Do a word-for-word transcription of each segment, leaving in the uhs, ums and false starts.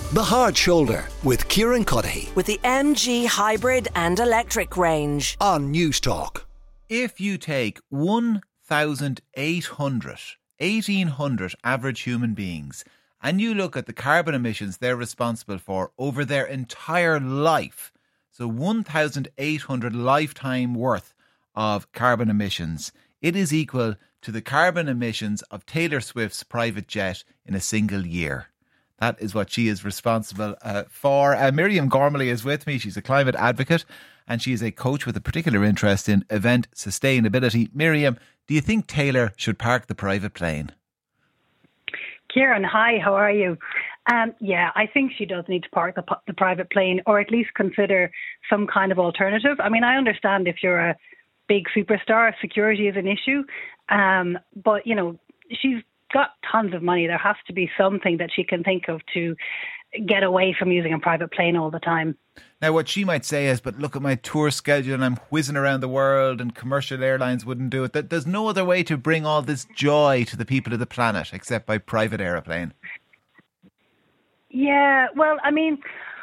The Hard Shoulder with Kieran Cuddihy with the M G hybrid and electric range on News Talk. If you take one thousand eight hundred, eighteen hundred average human beings and you look at the carbon emissions they're responsible for over their entire life, so one thousand eight hundred lifetime worth of carbon emissions, it is equal to the carbon emissions of Taylor Swift's private jet in a single year. That is what she is responsible uh, for. Uh, Miriam Gormley is with me. She's a climate advocate and she is a coach with a particular interest in event sustainability. Miriam, do you think Taylor should park the private plane? Kieran, hi, how are you? Um, yeah, I think she does need to park the, the private plane, or at least consider some kind of alternative. I mean, I understand if you're a big superstar, security is an issue. Um, but, you know, she's got tons of money. There has to be something that she can think of to get away from using a private plane all the time. Now, what she might say is, but look at my tour schedule and I'm whizzing around the world and commercial airlines wouldn't do it. That there's no other way to bring all this joy to the people of the planet except by private aeroplane. Yeah, well, I mean,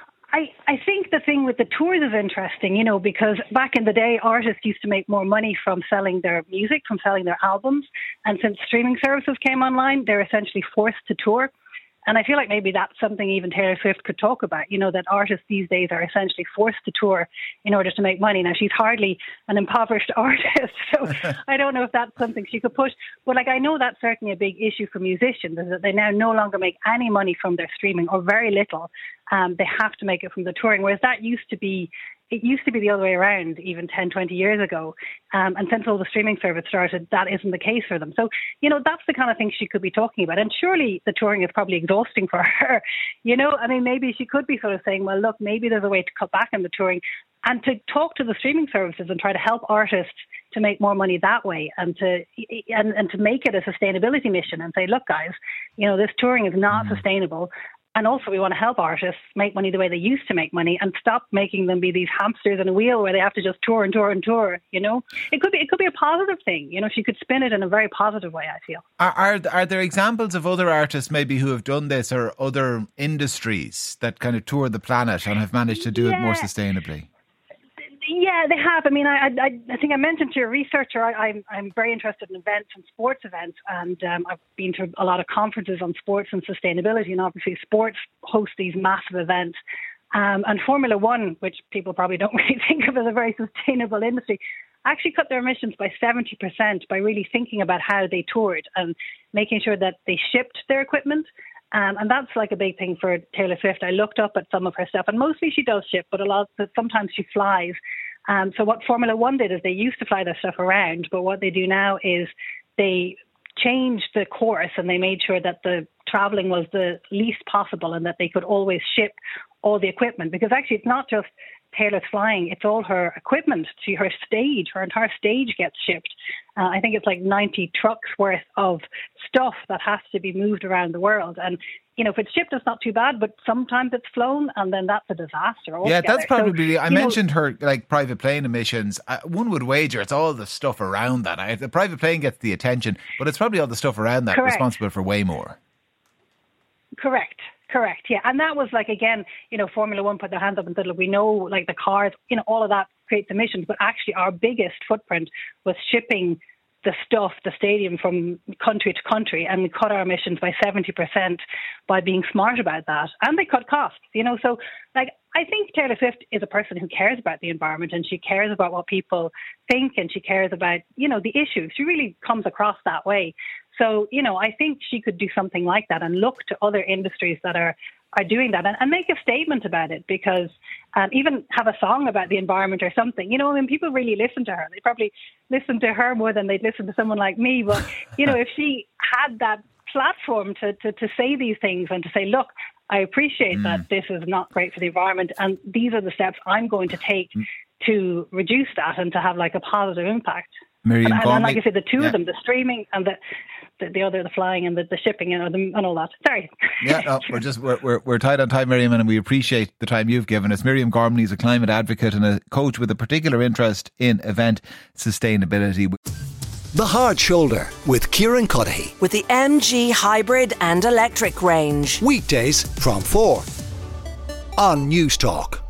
I, I think the thing with the tours is interesting, you know, because back in the day, artists used to make more money from selling their music, from selling their albums. And since streaming services came online, they're essentially forced to tour. And I feel like maybe that's something even Taylor Swift could talk about, you know, that artists these days are essentially forced to tour in order to make money. Now, she's hardly an impoverished artist, so I don't know if that's something she could push. But, like, I know that's certainly a big issue for musicians, is that they now no longer make any money from their streaming, or very little. Um, they have to make it from the touring, whereas that used to be It used to be the other way around even ten, twenty years ago. Um, and since all the streaming service started, that isn't the case for them. So, you know, that's the kind of thing she could be talking about. And surely the touring is probably exhausting for her. You know, I mean, maybe she could be sort of saying, well, look, maybe there's a way to cut back on the touring and to talk to the streaming services and try to help artists to make more money that way, and to and, and to make it a sustainability mission and say, look, guys, you know, this touring is not mm. sustainable. And also we want to help artists make money the way they used to make money and stop making them be these hamsters in a wheel where they have to just tour and tour and tour, you know. It could be it could be a positive thing, you know. She could spin it in a very positive way, I feel. Are, are, are there examples of other artists maybe who have done this, or other industries that kind of tour the planet and have managed to do yeah. it more sustainably? Yeah, they have. I mean, I, I, I think I mentioned to your researcher, I, I'm, I'm very interested in events and sports events, and um, I've been to a lot of conferences on sports and sustainability, and obviously sports host these massive events. Um, and Formula One, which people probably don't really think of as a very sustainable industry, actually cut their emissions by seventy percent by really thinking about how they toured and making sure that they shipped their equipment. Um, and that's like a big thing for Taylor Swift. I looked up at some of her stuff, and mostly she does ship, but a lot of, sometimes she flies. Um, so what Formula One did is they used to fly their stuff around, but what they do now is they changed the course and they made sure that the traveling was the least possible and that they could always ship all the equipment. Because actually it's not just Taylor's flying, it's all her equipment to her stage. Her entire stage gets shipped. Uh, I think it's like ninety trucks worth of stuff that has to be moved around the world. And, you know, if it's shipped, it's not too bad, but sometimes it's flown and then that's a disaster altogether. Yeah, that's probably, so, I mentioned know, her like private plane emissions. Uh, one would wager it's all the stuff around that. I, the private plane gets the attention, but it's probably all the stuff around that correct. responsible for way more. Correct. Correct, yeah. And that was like, again, you know, Formula One put their hands up and said, look, we know like the cars, you know, all of that creates emissions, but actually our biggest footprint was shipping the stuff, the stadium from country to country, and we cut our emissions by seventy percent by being smart about that. And they cut costs, you know. So, like, I think Taylor Swift is a person who cares about the environment and she cares about what people think and she cares about, you know, the issues. She really comes across that way. So, you know, I think she could do something like that and look to other industries that are, are doing that and, and make a statement about it, because um, even have a song about the environment or something. You know, I mean, people really listen to her. They probably listen to her more than they'd listen to someone like me. But, you know, if she had that platform to, to, to say these things and to say, look, I appreciate mm. that this is not great for the environment and these are the steps I'm going to take mm. to reduce that and to have like a positive impact. Miriam and, and, and like I said, the two yeah. of them, the streaming and the the, the other, the flying and the, the shipping and, the, and all that. Sorry. Yeah, no, we're just we're, we're we're tight on time, Miriam, and we appreciate the time you've given us. Miriam Gormley is a climate advocate and a coach with a particular interest in event sustainability. The Hard Shoulder with Kieran Cuddihy with the M G hybrid and electric range. Weekdays from four on News Talk.